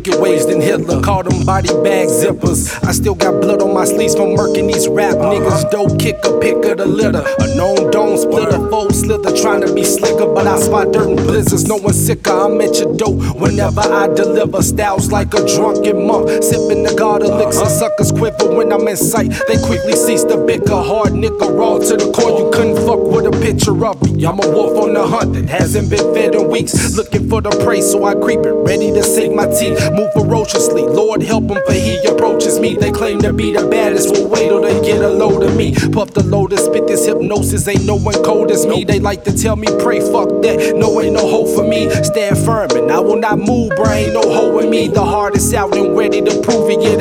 wicked ways than Hitler. Call them body bag zippers. I still got blood on my sleeves from murking these rap niggas. Dope kicker, pick of the litter. A known don't split a foe slither, trying to be slicker, but I spot dirt and blizzards. No one sicker, I'm at your dope whenever I deliver. Styles like a drunken monk, sipping the god elixir. Suckers quiver when I'm in sight, they quickly cease to bicker. Hard nickel, raw to the core, you couldn't fuck with a picture of me. I'm a wolf on the hunt that hasn't been fed in weeks, looking for the prey, so I creep it, ready to sink my teeth. Move ferociously, Lord help him, for he approaches me. They claim to be the baddest, well wait till they get a load of me. Puff the loader, spit this hypnosis, ain't no one cold as me. They like to tell me pray, fuck that, no ain't no hope for me. Stand firm and I will not move, bro, ain't no hoe in me. The hardest out and ready to prove it, yeah.